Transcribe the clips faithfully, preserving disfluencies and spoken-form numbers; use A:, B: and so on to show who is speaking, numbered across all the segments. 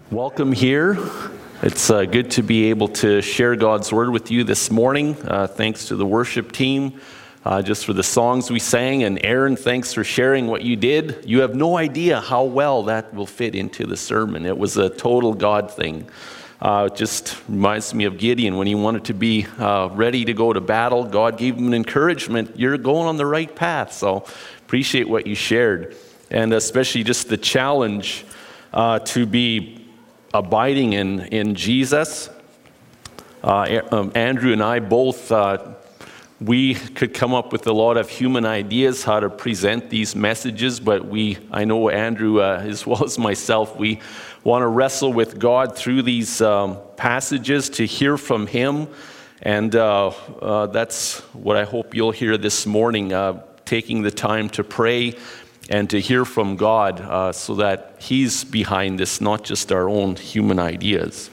A: Welcome here. It's uh, good to be able to share God's Word with you this morning. Uh, thanks to the worship team, uh, just for the songs we sang. And Aaron, thanks for sharing what you did. You have no idea how well that will fit into the sermon. It was a total God thing. Uh, it just reminds me of Gideon when he wanted to be uh, ready to go to battle. God gave him an encouragement. You're going on the right path. So appreciate what you shared. And especially just the challenge uh, to be abiding in, in Jesus. Uh, um, Andrew and I both, uh, we could come up with a lot of human ideas how to present these messages, but we, I know Andrew uh, as well as myself, we want to wrestle with God through these um, passages to hear from Him, and uh, uh, that's what I hope you'll hear this morning, uh, taking the time to pray and to hear from God uh, so that He's behind this, not just our own human ideas.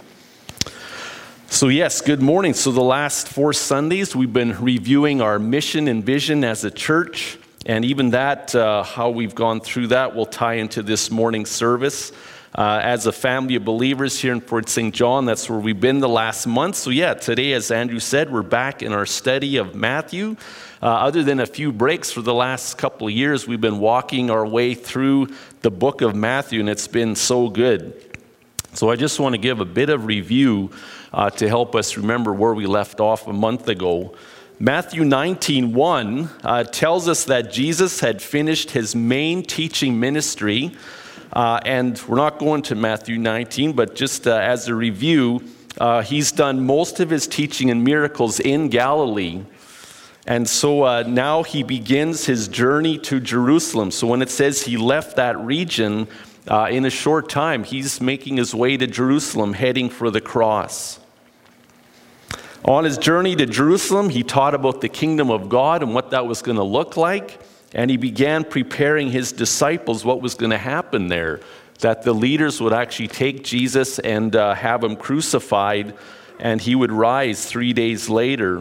A: So yes, good morning. So the last four Sundays, we've been reviewing our mission and vision as a church, and even that, uh, how we've gone through that will tie into this morning's service. Uh, as a family of believers here in Fort Saint John, that's where we've been the last month. So yeah, today, as Andrew said, we're back in our study of Matthew. Uh, other than a few breaks for the last couple of years, we've been walking our way through the book of Matthew, and it's been so good. So I just want to give a bit of review uh, to help us remember where we left off a month ago. Matthew nineteen one uh, tells us that Jesus had finished his main teaching ministry. Uh, and we're not going to Matthew nineteen, but just uh, as a review, uh, he's done most of his teaching and miracles in Galilee. And so uh, now he begins his journey to Jerusalem. So when it says he left that region uh, in a short time, he's making his way to Jerusalem, heading for the cross. On his journey to Jerusalem, he taught about the kingdom of God and what that was going to look like. And he began preparing his disciples what was going to happen there, that the leaders would actually take Jesus and uh, have him crucified, and he would rise three days later.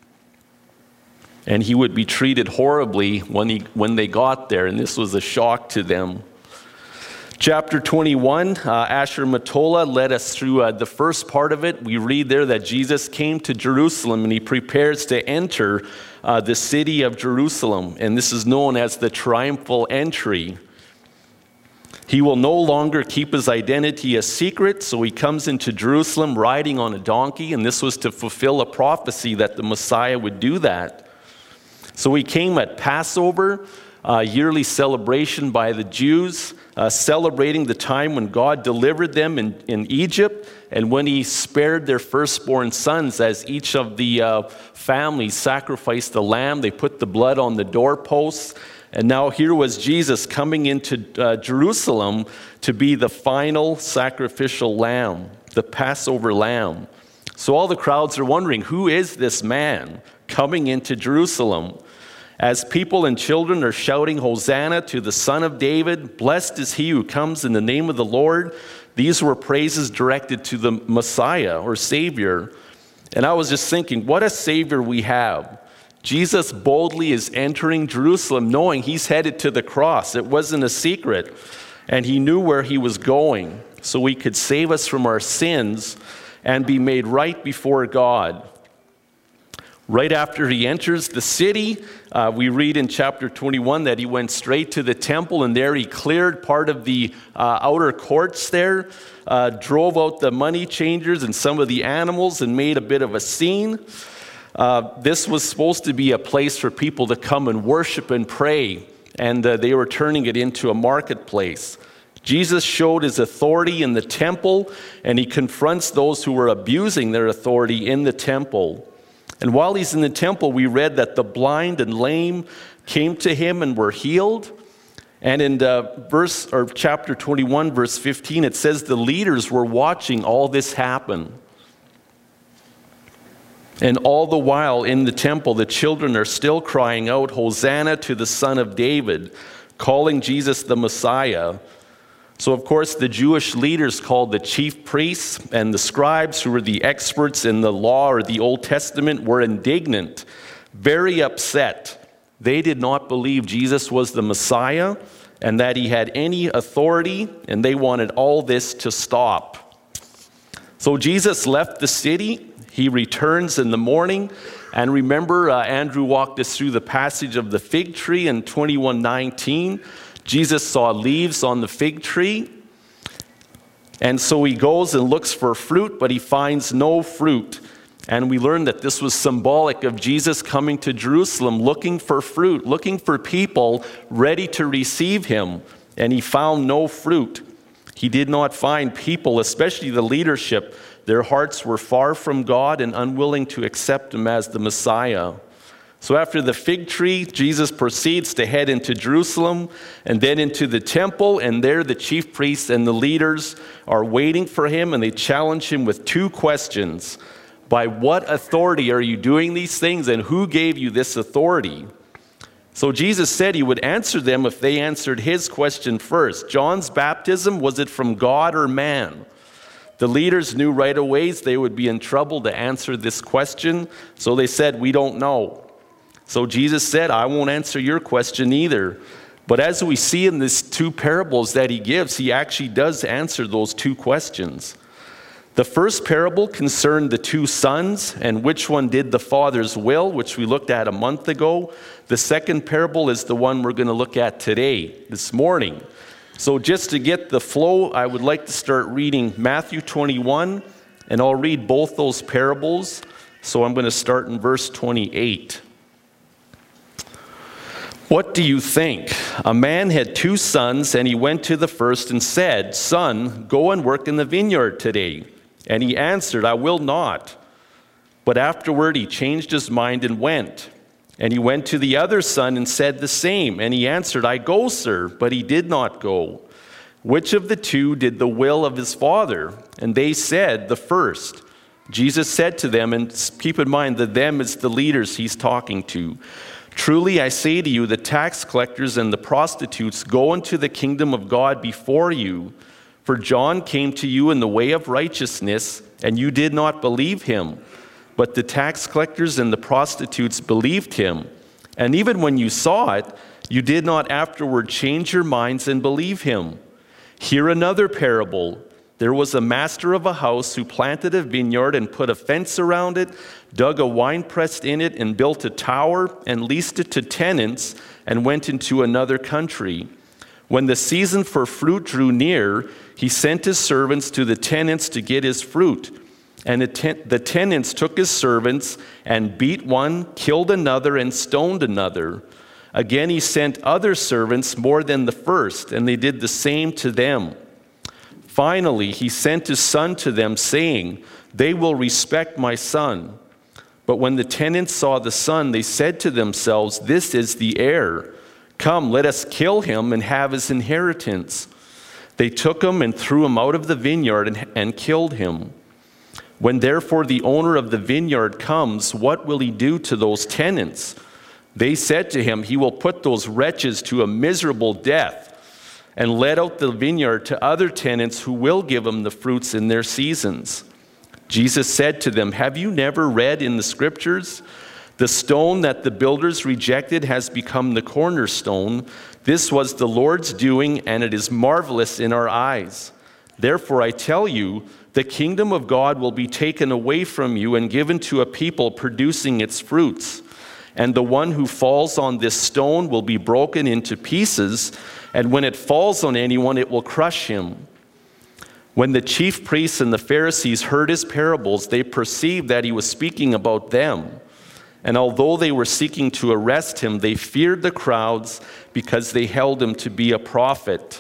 A: And he would be treated horribly when he when they got there, and this was a shock to them. Chapter twenty-one, uh, Asher Matola led us through uh, the first part of it. We read there that Jesus came to Jerusalem, and he prepares to enter uh, the city of Jerusalem. And this is known as the triumphal entry. He will no longer keep his identity a secret, so he comes into Jerusalem riding on a donkey, and this was to fulfill a prophecy that the Messiah would do that. So he came at Passover, a yearly celebration by the Jews, uh, celebrating the time when God delivered them in, in Egypt, and when he spared their firstborn sons, as each of the uh, families sacrificed a lamb. They put the blood on the doorposts, and now here was Jesus coming into uh, Jerusalem to be the final sacrificial lamb, the Passover lamb. So all the crowds are wondering, who is this man coming into Jerusalem? As people and children are shouting, Hosanna to the Son of David, blessed is he who comes in the name of the Lord. These were praises directed to the Messiah or Savior. And I was just thinking, what a Savior we have. Jesus boldly is entering Jerusalem knowing he's headed to the cross. It wasn't a secret. And he knew where he was going so he could save us from our sins and be made right before God. Right after he enters the city, uh, we read in chapter twenty-one that he went straight to the temple, and there he cleared part of the uh, outer courts there, uh, drove out the money changers and some of the animals, and made a bit of a scene. Uh, this was supposed to be a place for people to come and worship and pray, and uh, they were turning it into a marketplace. Jesus showed his authority in the temple, and he confronts those who were abusing their authority in the temple. And while he's in the temple, we read that the blind and lame came to him and were healed. And in uh, verse or chapter twenty-one, verse fifteen, it says the leaders were watching all this happen. And all the while in the temple, the children are still crying out, Hosanna to the Son of David, calling Jesus the Messiah. So, of course, the Jewish leaders called the chief priests and the scribes, who were the experts in the law or the Old Testament, were indignant, very upset. They did not believe Jesus was the Messiah, and that he had any authority, and they wanted all this to stop. So Jesus left the city. He returns in the morning. And remember, uh, Andrew walked us through the passage of the fig tree in twenty-one nineteen. Jesus saw leaves on the fig tree. And so he goes and looks for fruit, but he finds no fruit. And we learned that this was symbolic of Jesus coming to Jerusalem looking for fruit, looking for people ready to receive him. And he found no fruit. He did not find people, especially the leadership. Their hearts were far from God and unwilling to accept him as the Messiah. So after the fig tree, Jesus proceeds to head into Jerusalem and then into the temple. And there the chief priests and the leaders are waiting for him, and they challenge him with two questions. By what authority are you doing these things, and who gave you this authority? So Jesus said he would answer them if they answered his question first. John's baptism, was it from God or man? The leaders knew right away they would be in trouble to answer this question, so they said, we don't know. So Jesus said, I won't answer your question either. But as we see in these two parables that he gives, he actually does answer those two questions. The first parable concerned the two sons and which one did the father's will, which we looked at a month ago. The second parable is the one we're going to look at today, this morning. So just to get the flow, I would like to start reading Matthew twenty-one, and I'll read both those parables. So I'm going to start in verse twenty-eight. What do you think? A man had two sons, and he went to the first and said, Son, go and work in the vineyard today. And he answered, I will not. But afterward he changed his mind and went. And he went to the other son and said the same. And he answered, I go, sir. But he did not go. Which of the two did the will of his father? And they said, the first. Jesus said to them, and keep in mind that them is the leaders he's talking to, truly I say to you, the tax collectors and the prostitutes go into the kingdom of God before you. For John came to you in the way of righteousness, and you did not believe him. But the tax collectors and the prostitutes believed him. And even when you saw it, you did not afterward change your minds and believe him. Hear another parable. There was a master of a house who planted a vineyard and put a fence around it, dug a winepress in it, and built a tower and leased it to tenants, and went into another country. When the season for fruit drew near, he sent his servants to the tenants to get his fruit. And the, ten- the tenants took his servants and beat one, killed another, and stoned another. Again he sent other servants more than the first, and they did the same to them. Finally he sent his son to them, saying, They will respect my son. But when the tenants saw the son, they said to themselves, This is the heir. Come, let us kill him and have his inheritance. They took him and threw him out of the vineyard and, and killed him. When therefore the owner of the vineyard comes, what will he do to those tenants? They said to him, He will put those wretches to a miserable death and let out the vineyard to other tenants who will give him the fruits in their seasons. Jesus said to them, Have you never read in the scriptures? The stone that the builders rejected has become the cornerstone. This was the Lord's doing, and it is marvelous in our eyes. Therefore I tell you, the kingdom of God will be taken away from you and given to a people producing its fruits. And the one who falls on this stone will be broken into pieces, and when it falls on anyone, it will crush him. When the chief priests and the Pharisees heard his parables, they perceived that he was speaking about them. And although they were seeking to arrest him, they feared the crowds because they held him to be a prophet.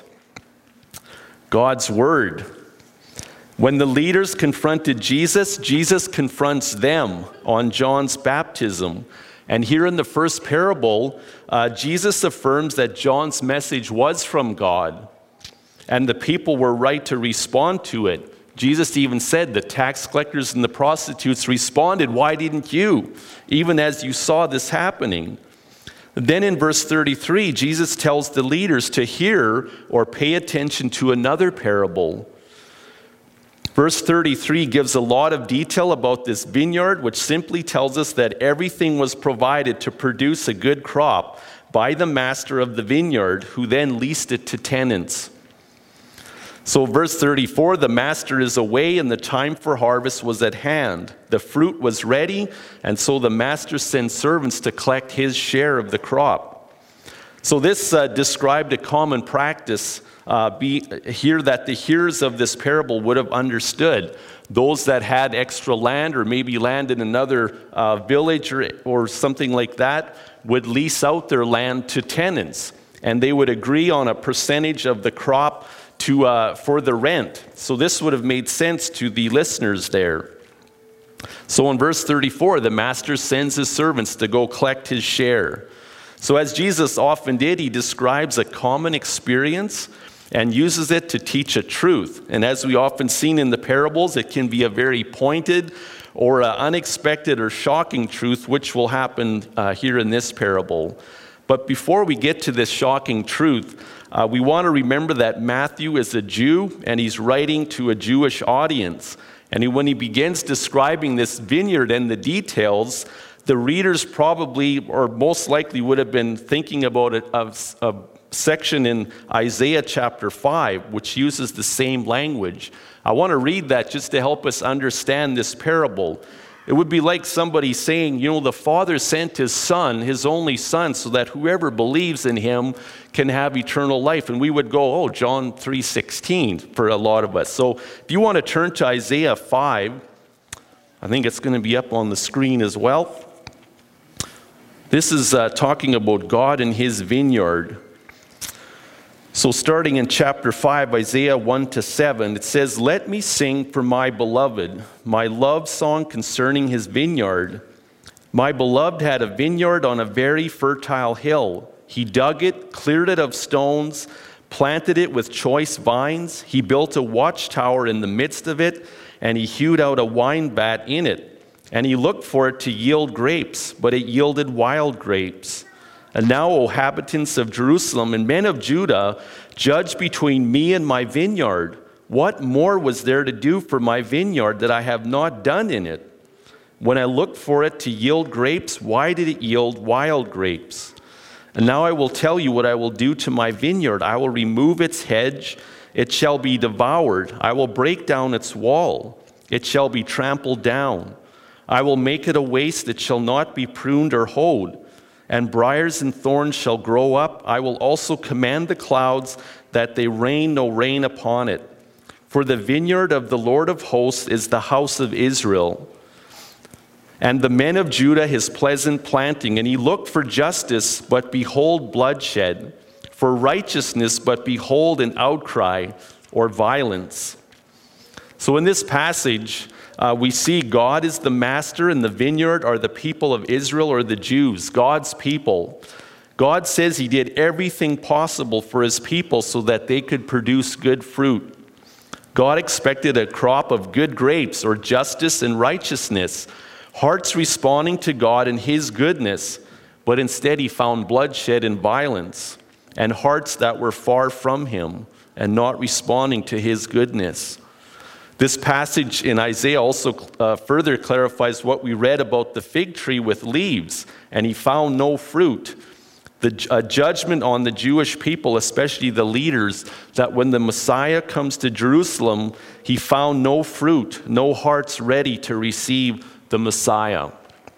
A: God's word. When the leaders confronted Jesus, Jesus confronts them on John's baptism. And here in the first parable, uh, Jesus affirms that John's message was from God, and the people were right to respond to it. Jesus even said the tax collectors and the prostitutes responded, Why didn't you? Even as you saw this happening. Then in verse thirty-three, Jesus tells the leaders to hear or pay attention to another parable. Verse thirty-three gives a lot of detail about this vineyard, which simply tells us that everything was provided to produce a good crop. by the master of the vineyard, who then leased it to tenants. So verse thirty-four, the master is away and the time for harvest was at hand. The fruit was ready, and so the master sent servants to collect his share of the crop. So this uh, described a common practice uh, be, here that the hearers of this parable would have understood. Those that had extra land, or maybe land in another uh, village or, or something like that, would lease out their land to tenants, and they would agree on a percentage of the crop to uh, for the rent. So this would have made sense to the listeners there. So in verse thirty-four, the master sends his servants to go collect his share. So as Jesus often did, he describes a common experience and uses it to teach a truth. And as we often seen in the parables, it can be a very pointed or uh, unexpected or shocking truth, which will happen uh, here in this parable. But before we get to this shocking truth, Uh, we want to remember that Matthew is a Jew, and he's writing to a Jewish audience. And he, when he begins describing this vineyard and the details, the readers probably, or most likely, would have been thinking about a, a, a section in Isaiah chapter five, which uses the same language. I want to read that just to help us understand this parable. It would be like somebody saying, you know, the Father sent his Son, his only Son, so that whoever believes in him can have eternal life. And we would go, oh, John three sixteen for a lot of us. So if you want to turn to Isaiah five, I think it's going to be up on the screen as well. This is uh, talking about God and his vineyard. So starting in chapter five, Isaiah one to seven, it says, "Let me sing for my beloved, my love song concerning his vineyard. My beloved had a vineyard on a very fertile hill. He dug it, cleared it of stones, planted it with choice vines. He built a watchtower in the midst of it, and he hewed out a wine vat in it. And he looked for it to yield grapes, but it yielded wild grapes. And now, O inhabitants of Jerusalem and men of Judah, judge between me and my vineyard. What more was there to do for my vineyard that I have not done in it? When I looked for it to yield grapes, why did it yield wild grapes? And now I will tell you what I will do to my vineyard. I will remove its hedge. It shall be devoured. I will break down its wall. It shall be trampled down. I will make it a waste. It shall not be pruned or hoed. And briars and thorns shall grow up. I will also command the clouds that they rain no rain upon it. For the vineyard of the Lord of hosts is the house of Israel, and the men of Judah his pleasant planting. And he looked for justice, but behold bloodshed, for righteousness, but behold an outcry or violence." So in this passage, Uh, we see God is the master, and the vineyard are the people of Israel, or the Jews, God's people. God says he did everything possible for his people so that they could produce good fruit. God expected a crop of good grapes, or justice and righteousness, hearts responding to God and his goodness, but instead he found bloodshed and violence, and hearts that were far from him and not responding to his goodness. This passage in Isaiah also uh, further clarifies what we read about the fig tree with leaves, and he found no fruit. The uh, judgment on the Jewish people, especially the leaders, that when the Messiah comes to Jerusalem, he found no fruit, no hearts ready to receive the Messiah.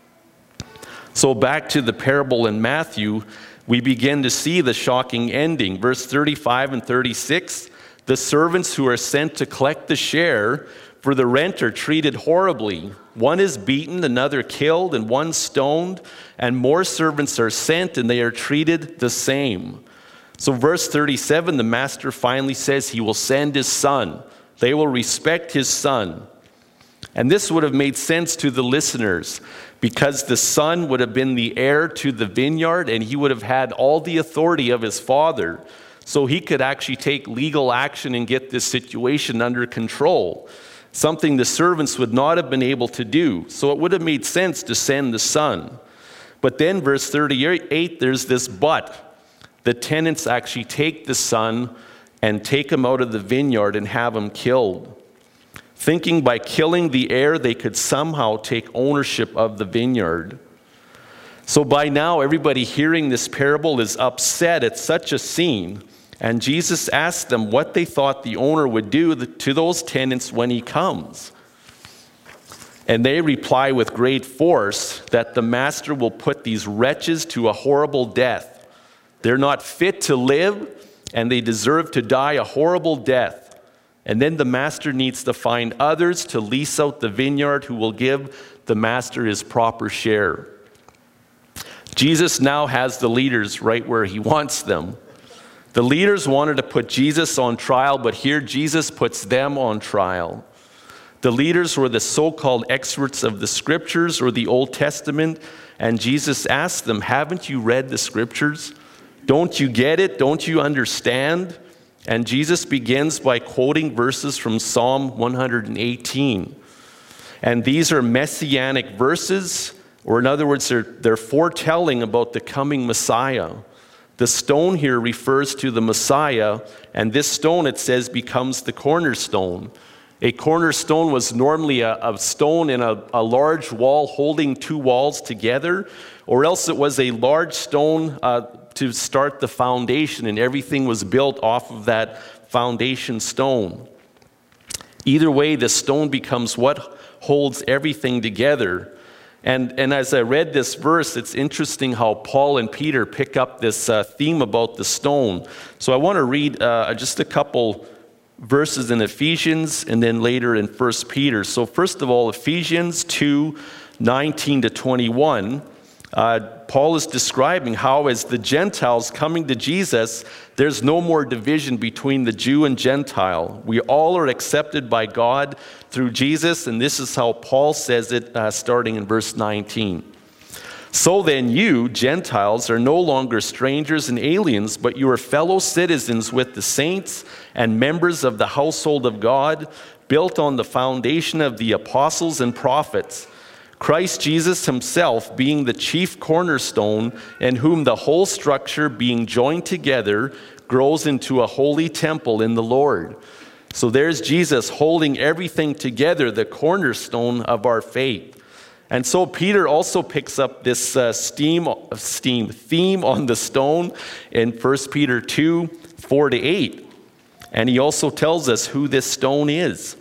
A: So back to the parable in Matthew, we begin to see the shocking ending. Verse thirty-five and thirty-six, "The servants who are sent to collect the share for the rent are treated horribly. One is beaten, another killed, and one stoned, and more servants are sent, and they are treated the same." So verse thirty-seven, the master finally says he will send his son. They will respect his son. And this would have made sense to the listeners, because the son would have been the heir to the vineyard, and he would have had all the authority of his father. So he could actually take legal action and get this situation under control, something the servants would not have been able to do. So it would have made sense to send the son. But then verse thirty-eight, there's this but. The tenants actually take the son and take him out of the vineyard and have him killed, thinking by killing the heir they could somehow take ownership of the vineyard. So by now, everybody hearing this parable is upset at such a scene, and Jesus asked them what they thought the owner would do to those tenants when he comes. And they reply with great force that the master will put these wretches to a horrible death. They're not fit to live, and they deserve to die a horrible death. And then the master needs to find others to lease out the vineyard who will give the master his proper share. Jesus now has the leaders right where he wants them. The leaders wanted to put Jesus on trial, but here Jesus puts them on trial. The leaders were the so-called experts of the scriptures or the Old Testament, and Jesus asked them, haven't you read the scriptures? Don't you get it? Don't you understand? And Jesus begins by quoting verses from Psalm one hundred eighteen. And these are messianic verses, or in other words, they're, they're foretelling about the coming Messiah. The stone here refers to the Messiah, and this stone, it says, becomes the cornerstone. A cornerstone was normally a, a stone in a, a large wall holding two walls together, or else it was a large stone uh, to start the foundation, and everything was built off of that foundation stone. Either way, the stone becomes what holds everything together. And, and as I read this verse, it's interesting how Paul and Peter pick up this uh, theme about the stone. So I want to read uh, just a couple verses in Ephesians and then later in First Peter. So first of all, Ephesians two, nineteen to twenty-one, uh, Paul is describing how as the Gentiles coming to Jesus, there's no more division between the Jew and Gentile. We all are accepted by God through Jesus, and this is how Paul says it uh, starting in verse nineteen. So then you, Gentiles, are no longer strangers and aliens, but you are fellow citizens with the saints and members of the household of God, built on the foundation of the apostles and prophets, Christ Jesus himself being the chief cornerstone, in whom the whole structure being joined together grows into a holy temple in the Lord. So there's Jesus holding everything together, the cornerstone of our faith. And so Peter also picks up this uh, steam, steam theme on the stone in First Peter two, four to eight. And he also tells us who this stone is.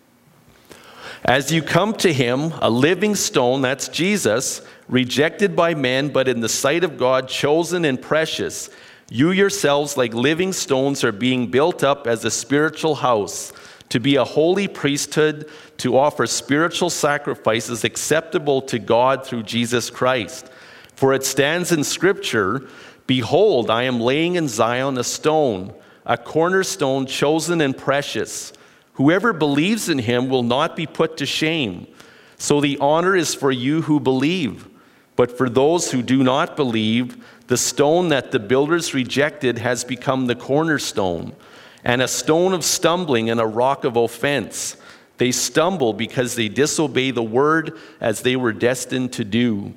A: As you come to him, a living stone, that's Jesus, rejected by men, but in the sight of God, chosen and precious, you yourselves, like living stones, are being built up as a spiritual house, to be a holy priesthood, to offer spiritual sacrifices acceptable to God through Jesus Christ. For it stands in Scripture, behold, I am laying in Zion a stone, a cornerstone chosen and precious. Whoever believes in him will not be put to shame. So the honor is for you who believe. But for those who do not believe, the stone that the builders rejected has become the cornerstone, and a stone of stumbling and a rock of offense. They stumble because they disobey the word as they were destined to do.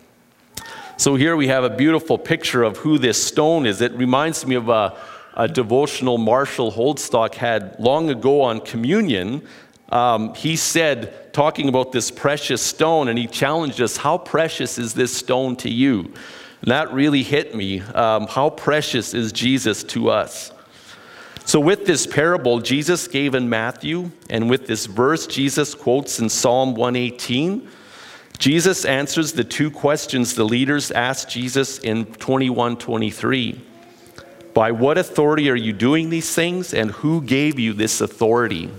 A: So here we have a beautiful picture of who this stone is. It reminds me of a, a devotional Marshall Holdstock had long ago on communion. Um, he said, talking about this precious stone, and he challenged us, how precious is this stone to you? And that really hit me. Um, how precious is Jesus to us? So with this parable Jesus gave in Matthew, and with this verse Jesus quotes in Psalm one eighteen, Jesus answers the two questions the leaders asked Jesus in twenty-one twenty-three. By what authority are you doing these things, and who gave you this authority?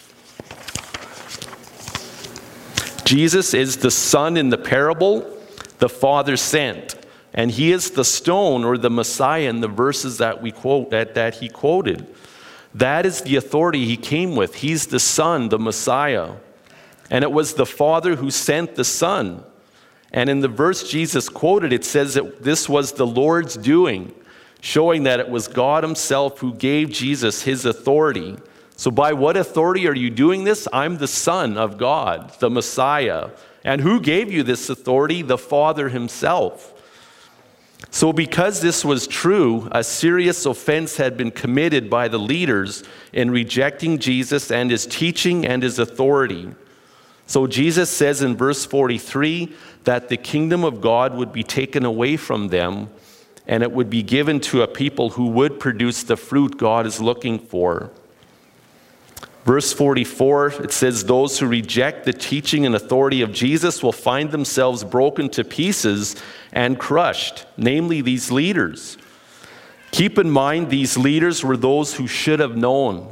A: Jesus is the Son in the parable the Father sent. And he is the stone or the Messiah in the verses that we quote, that, that he quoted. That is the authority he came with. He's the Son, the Messiah. And it was the Father who sent the Son. And in the verse Jesus quoted, it says that this was the Lord's doing, showing that it was God himself who gave Jesus his authority. So by what authority are you doing this? I'm the Son of God, the Messiah. And who gave you this authority? The Father himself. So because this was true, a serious offense had been committed by the leaders in rejecting Jesus and his teaching and his authority. So Jesus says in verse forty-three that the kingdom of God would be taken away from them and it would be given to a people who would produce the fruit God is looking for. Verse forty-four, it says, those who reject the teaching and authority of Jesus will find themselves broken to pieces and crushed, namely these leaders. Keep in mind, these leaders were those who should have known.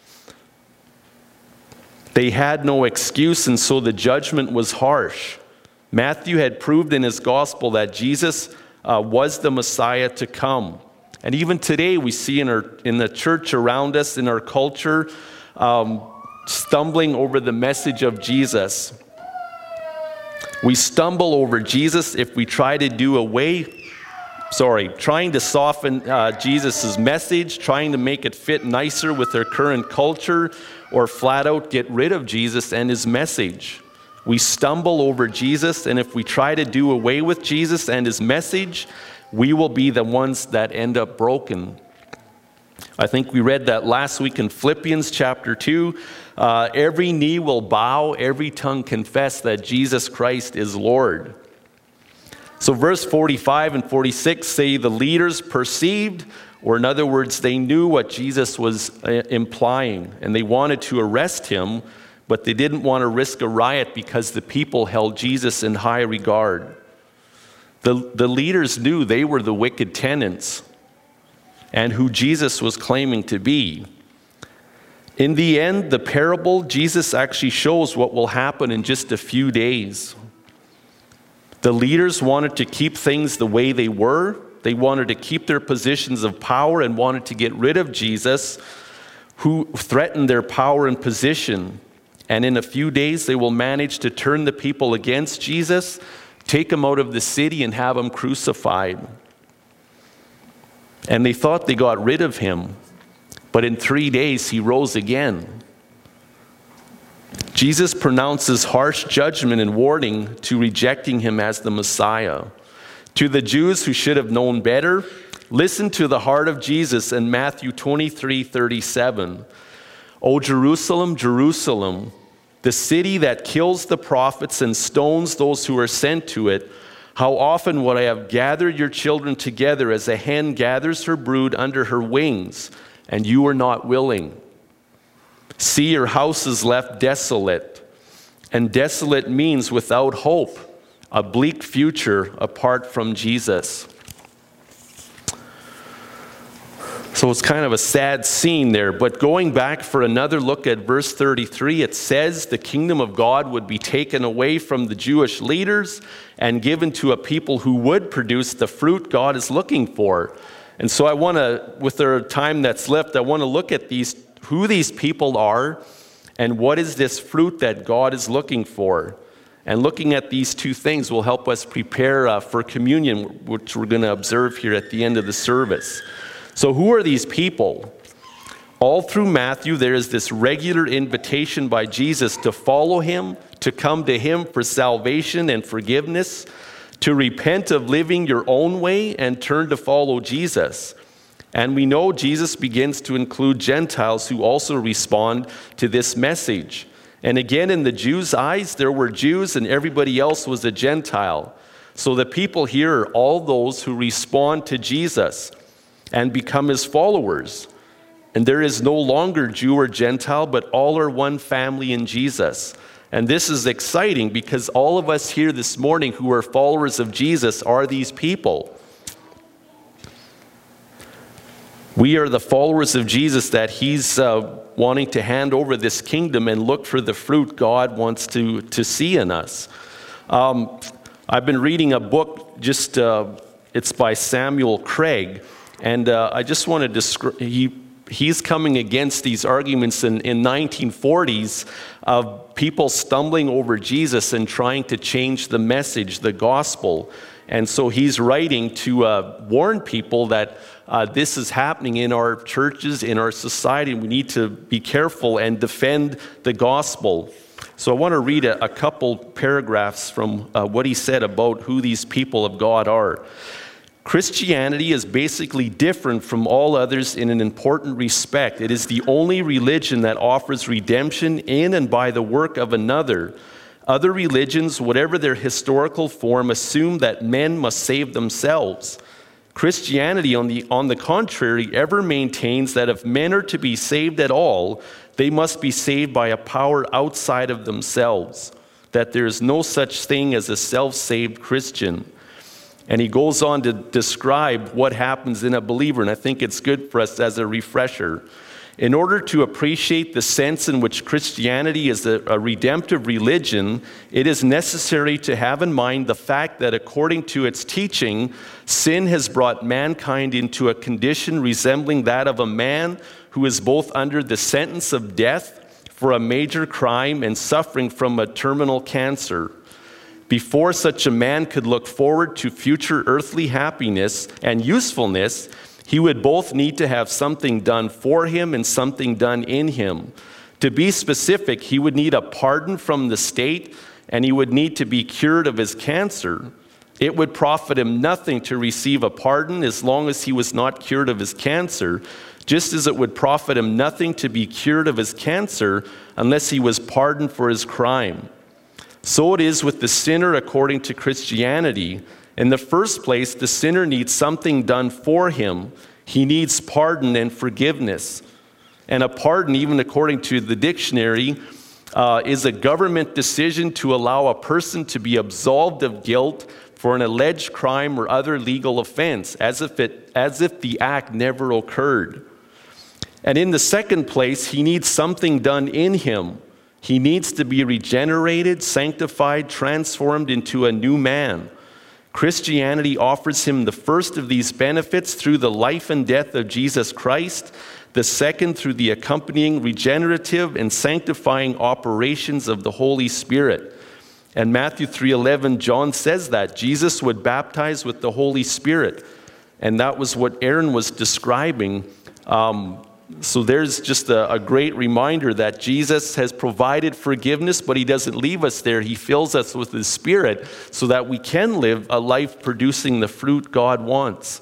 A: They had no excuse, and so the judgment was harsh. Matthew had proved in his gospel that Jesus uh, was the Messiah to come. And even today we see in, our, in the church around us, in our culture, um, stumbling over the message of Jesus. We stumble over Jesus if we try to do away Sorry, trying to soften uh, Jesus' message, trying to make it fit nicer with their current culture, or flat out get rid of Jesus and his message. We stumble over Jesus, and if we try to do away with Jesus and his message, we will be the ones that end up broken. I think we read that last week in Philippians chapter two. Uh, every knee will bow, every tongue confess that Jesus Christ is Lord. So verse forty-five and forty-six say the leaders perceived, or in other words, they knew what Jesus was implying, and they wanted to arrest him, but they didn't want to risk a riot because the people held Jesus in high regard. The, the leaders knew they were the wicked tenants and who Jesus was claiming to be. In the end, the parable, Jesus actually shows what will happen in just a few days. The leaders wanted to keep things the way they were. They wanted to keep their positions of power and wanted to get rid of Jesus, who threatened their power and position. And in a few days, they will manage to turn the people against Jesus, take him out of the city, and have him crucified. And they thought they got rid of him, but in three days, he rose again. Jesus pronounces harsh judgment and warning to rejecting him as the Messiah. To the Jews who should have known better, listen to the heart of Jesus in Matthew twenty-three thirty-seven. O Jerusalem, Jerusalem, the city that kills the prophets and stones those who are sent to it, how often would I have gathered your children together as a hen gathers her brood under her wings, and you were not willing. See, your house is left desolate, and desolate means without hope, a bleak future apart from Jesus. So it's kind of a sad scene there, but going back for another look at verse thirty-three, it says the kingdom of God would be taken away from the Jewish leaders and given to a people who would produce the fruit God is looking for. And so I want to, with the time that's left, I want to look at these who these people are, and what is this fruit that God is looking for. And looking at these two things will help us prepare uh, for communion, which we're going to observe here at the end of the service. So who are these people? All through Matthew, there is this regular invitation by Jesus to follow him, to come to him for salvation and forgiveness, to repent of living your own way and turn to follow Jesus. And we know Jesus begins to include Gentiles who also respond to this message. And again, in the Jews' eyes, there were Jews and everybody else was a Gentile. So the people here are all those who respond to Jesus and become his followers. And there is no longer Jew or Gentile, but all are one family in Jesus. And this is exciting because all of us here this morning who are followers of Jesus are these people. We are the followers of Jesus that he's uh, wanting to hand over this kingdom and look for the fruit God wants to, to see in us. Um, I've been reading a book, just uh, it's by Samuel Craig, and uh, I just want to describe, he, he's coming against these arguments in, in nineteen forties of people stumbling over Jesus and trying to change the message, the gospel. And so he's writing to uh, warn people that uh, this is happening in our churches, in our society. We need to be careful and defend the gospel. So I want to read a, a couple paragraphs from uh, what he said about who these people of God are. Christianity is basically different from all others in an important respect. It is the only religion that offers redemption in and by the work of another. Other religions, whatever their historical form, assume that men must save themselves. Christianity, on the, on the contrary, ever maintains that if men are to be saved at all, they must be saved by a power outside of themselves, that there is no such thing as a self-saved Christian. And he goes on to describe what happens in a believer, and I think it's good for us as a refresher. In order to appreciate the sense in which Christianity is a, a redemptive religion, it is necessary to have in mind the fact that according to its teaching, sin has brought mankind into a condition resembling that of a man who is both under the sentence of death for a major crime and suffering from a terminal cancer. Before such a man could look forward to future earthly happiness and usefulness, he would both need to have something done for him and something done in him. To be specific, he would need a pardon from the state, and he would need to be cured of his cancer. It would profit him nothing to receive a pardon as long as he was not cured of his cancer, just as it would profit him nothing to be cured of his cancer unless he was pardoned for his crime. So it is with the sinner according to Christianity. In the first place, the sinner needs something done for him. He needs pardon and forgiveness. And a pardon, even according to the dictionary, uh, is a government decision to allow a person to be absolved of guilt for an alleged crime or other legal offense, as if it, as if the act never occurred. And in the second place, he needs something done in him. He needs to be regenerated, sanctified, transformed into a new man. Christianity offers him the first of these benefits through the life and death of Jesus Christ, the second through the accompanying regenerative and sanctifying operations of the Holy Spirit. And Matthew three eleven, John says that Jesus would baptize with the Holy Spirit. And that was what Aaron was describing. Um, So there's just a, a great reminder that Jesus has provided forgiveness, but he doesn't leave us there. He fills us with his Spirit so that we can live a life producing the fruit God wants.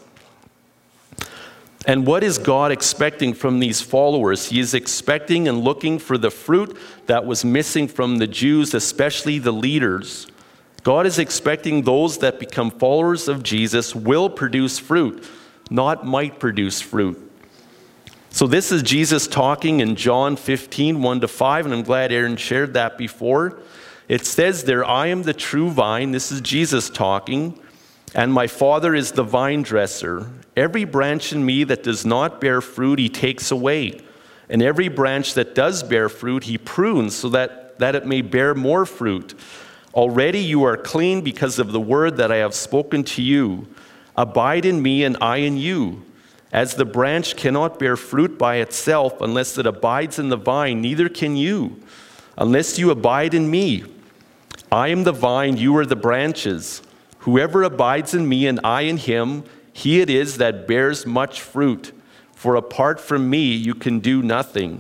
A: And what is God expecting from these followers? He is expecting and looking for the fruit that was missing from the Jews, especially the leaders. God is expecting those that become followers of Jesus will produce fruit, not might produce fruit. So this is Jesus talking in John fifteen, one to five, and I'm glad Aaron shared that before. It says there, I am the true vine, this is Jesus talking, and my Father is the vine dresser. Every branch in me that does not bear fruit, he takes away. And every branch that does bear fruit, he prunes so that, that it may bear more fruit. Already you are clean because of the word that I have spoken to you. Abide in me and I in you. As the branch cannot bear fruit by itself unless it abides in the vine, neither can you, unless you abide in me. I am the vine, you are the branches. Whoever abides in me and I in him, he it is that bears much fruit. For apart from me, you can do nothing.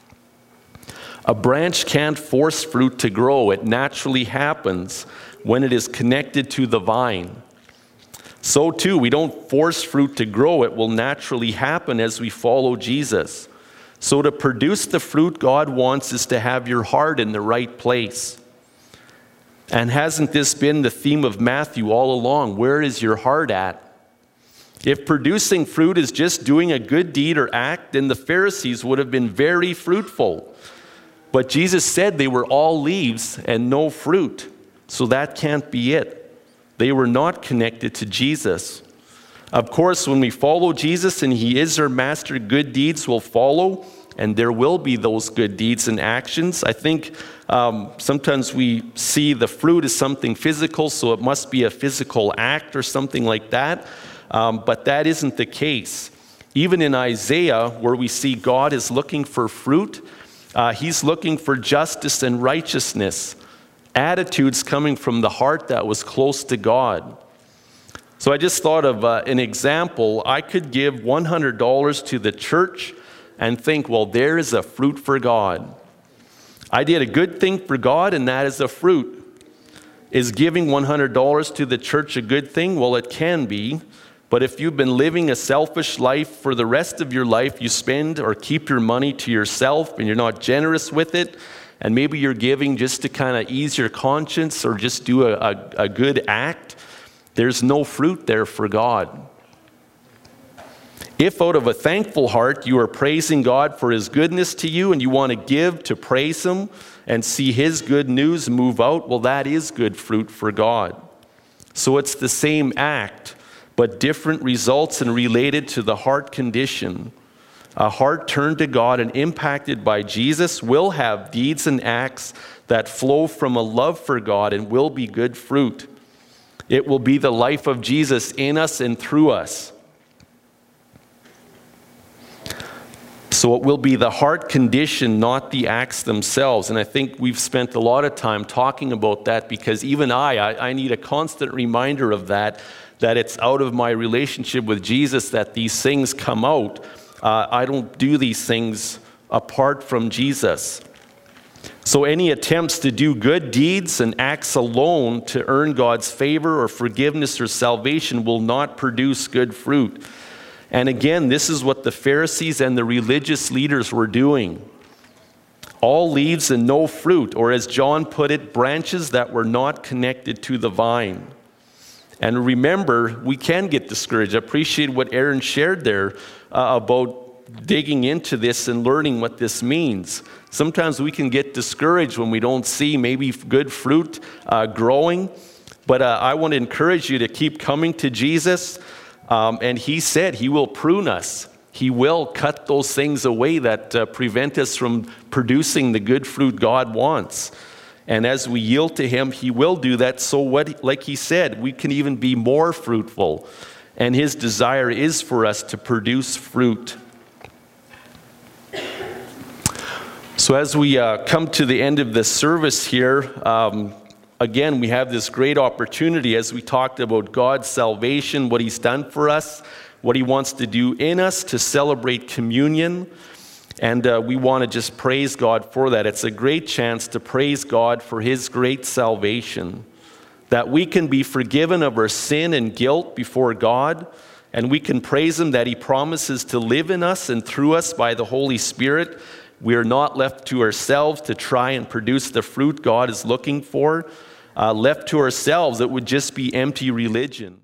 A: A branch can't force fruit to grow. It naturally happens when it is connected to the vine. So too, we don't force fruit to grow. It will naturally happen as we follow Jesus. So to produce the fruit God wants is to have your heart in the right place. And hasn't this been the theme of Matthew all along? Where is your heart at? If producing fruit is just doing a good deed or act, then the Pharisees would have been very fruitful. But Jesus said they were all leaves and no fruit. So that can't be it. They were not connected to Jesus. Of course, when we follow Jesus and he is our master, good deeds will follow, and there will be those good deeds and actions. I think um, sometimes we see the fruit as something physical, so it must be a physical act or something like that. Um, but that isn't the case. Even in Isaiah, where we see God is looking for fruit, uh, he's looking for justice and righteousness. Attitudes coming from the heart that was close to God. So I just thought of uh, an example. I could give one hundred dollars to the church and think, well, there is a fruit for God. I did a good thing for God, and that is a fruit. Is giving one hundred dollars to the church a good thing? Well, it can be. But if you've been living a selfish life for the rest of your life, you spend or keep your money to yourself and you're not generous with it, and maybe you're giving just to kind of ease your conscience or just do a, a, a good act, there's no fruit there for God. If out of a thankful heart you are praising God for his goodness to you and you want to give to praise him and see his good news move out, well, that is good fruit for God. So it's the same act, but different results and related to the heart condition. A heart turned to God and impacted by Jesus will have deeds and acts that flow from a love for God and will be good fruit. It will be the life of Jesus in us and through us. So it will be the heart condition, not the acts themselves. And I think we've spent a lot of time talking about that because even I, I, I need a constant reminder of that, that it's out of my relationship with Jesus that these things come out. Uh, I don't do these things apart from Jesus. So any attempts to do good deeds and acts alone to earn God's favor or forgiveness or salvation will not produce good fruit. And again, this is what the Pharisees and the religious leaders were doing. All leaves and no fruit, or as John put it, branches that were not connected to the vine. And remember, we can get discouraged. I appreciate what Aaron shared there uh, about digging into this and learning what this means. Sometimes we can get discouraged when we don't see maybe good fruit uh, growing. But uh, I want to encourage you to keep coming to Jesus. Um, and he said he will prune us. He will cut those things away that uh, prevent us from producing the good fruit God wants. And as we yield to him, he will do that. So what, like he said, we can even be more fruitful. And his desire is for us to produce fruit. So as we uh, come to the end of this service here, um, again, we have this great opportunity as we talked about God's salvation, what he's done for us, what he wants to do in us to celebrate communion. And uh, we want to just praise God for that. It's a great chance to praise God for his great salvation, that we can be forgiven of our sin and guilt before God, and we can praise him that he promises to live in us and through us by the Holy Spirit. We are not left to ourselves to try and produce the fruit God is looking for. Uh, left to ourselves, it would just be empty religion.